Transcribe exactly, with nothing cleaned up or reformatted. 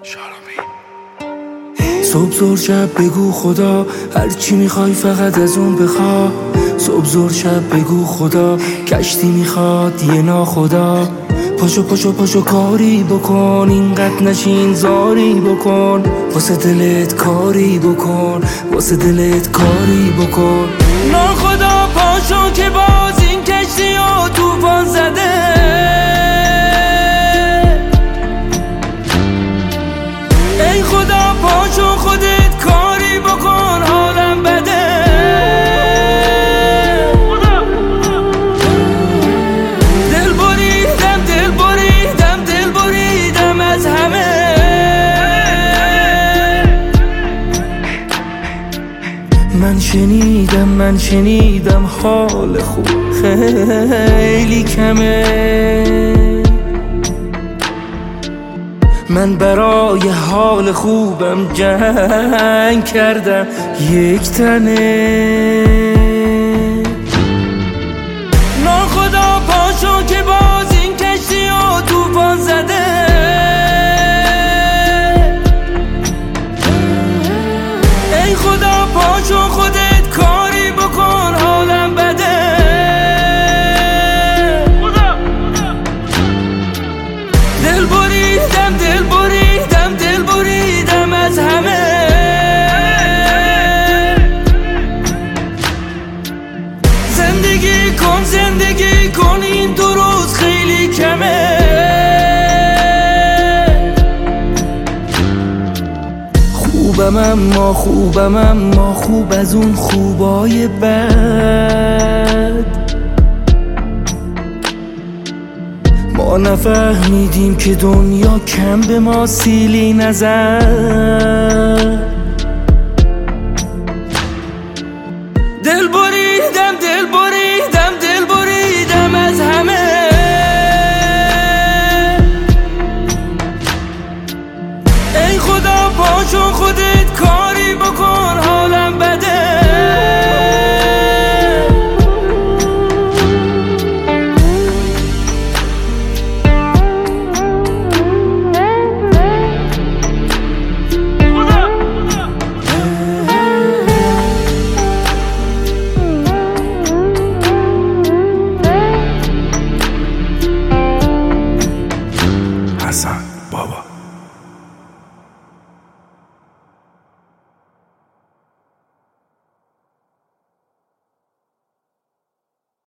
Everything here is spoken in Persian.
صبح زور شب بگو خدا، هر چی میخوای فقط از اون بخوا. صبح زور شب بگو خدا، کشتی میخواد یه ناخدا. پاشو پاشو پاشو کاری بکن، اینقدر نشین زاری بکن. واسه دلت کاری بکن، واسه دلت کاری بکن. ناخدا پاشو که باز این کشتی ها توفان زده. ای خدا پاشو خودت کاری بکن، حالم بده. دل بریدم دل بریدم دل بریدم از همه. من شنیدم من شنیدم حال خوب خیلی کمه. من برای حال خوبم جنگ کردم یک تنه. ناخدا پاشو که باز این کشتی ها توفان زده. ای خدا پاشو خودت کاری بکن، حالم بده. دل بریدم دل بریدم دل بریدم از همه. زندگی کن زندگی کن، این دو روز خیلی کمه. خوبم اما خوبم اما خوب از اون خوبای بد. ما نفهمیدیم که دنیا کم به ما سیلی نزد.